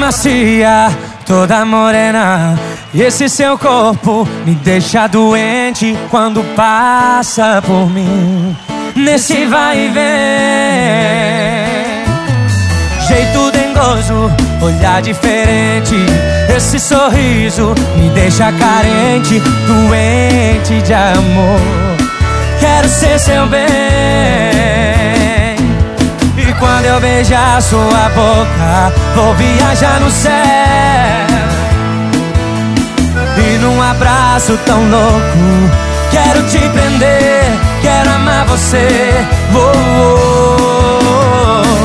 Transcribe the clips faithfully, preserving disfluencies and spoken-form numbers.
macia, toda morena. E esse seu corpo me deixa doente quando passa por mim. Nesse vai e vem, jeito dengoso, olhar diferente. Esse sorriso me deixa carente, doente de amor. Quero ser seu bem, e quando eu beijar sua boca, vou viajar no céu. E num abraço tão louco, quero te prender, quero amar você. Oh, oh, oh.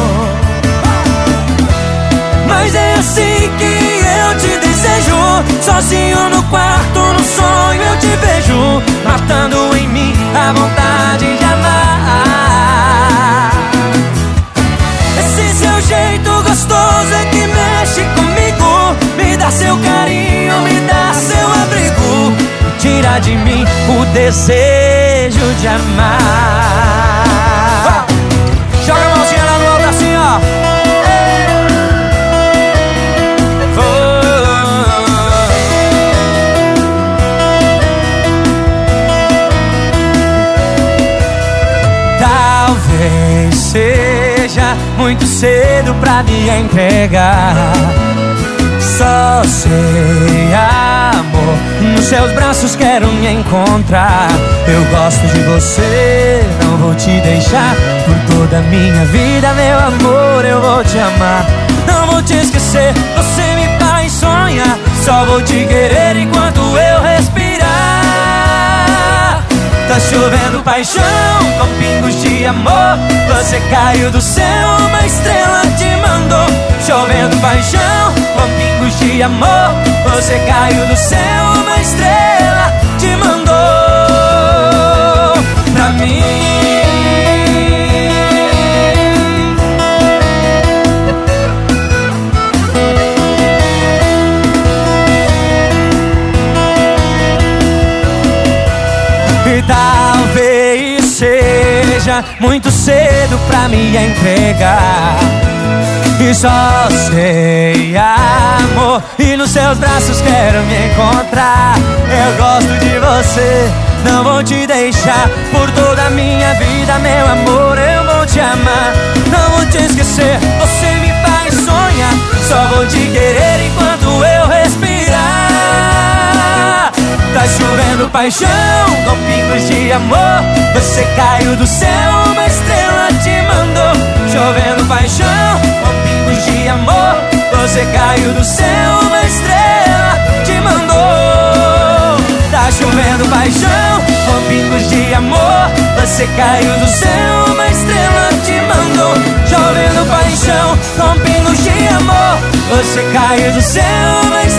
Mas é assim que eu te desejo, sozinho no quarto, no sonho eu te vejo, matando em mim a vontade de amar. Esse seu jeito gostoso é que mexe comigo, me dá seu carinho, me dá seu abrigo, tira de mim o desejo de amar. Joga a mãozinha lá no alto assim, ó. Talvez seja muito cedo pra me entregar. Só sei, amor, nos seus braços quero me encontrar. Eu gosto de você, não vou te deixar. Por toda a minha vida, meu amor, eu vou te amar. Não vou te esquecer, você me faz sonhar. Só vou te querer enquanto eu respirar. Tá chovendo paixão com pingos de amor. Você caiu do céu, uma estrela te mandou. Chovendo paixão com pingos de amor. Você caiu do céu, uma estrela te mandou pra mim. E talvez seja muito cedo pra me entregar. E só sei, amor, e nos seus braços quero me encontrar. Eu gosto de você, não vou te deixar. Por toda a minha vida, meu amor, eu vou te amar. Não vou te esquecer, você me faz sonhar. Só vou te querer enquanto eu respirar. Tá chovendo paixão com pingos de amor. Você caiu do céu, uma estrela te mandou. Chovendo paixão com pingos de amor. Você caiu do céu, uma estrela te mandou. Tá chovendo paixão com pingos de amor. Você caiu do céu, uma estrela te mandou. Chovendo paixão com pingos de amor. Você caiu do céu, uma estrela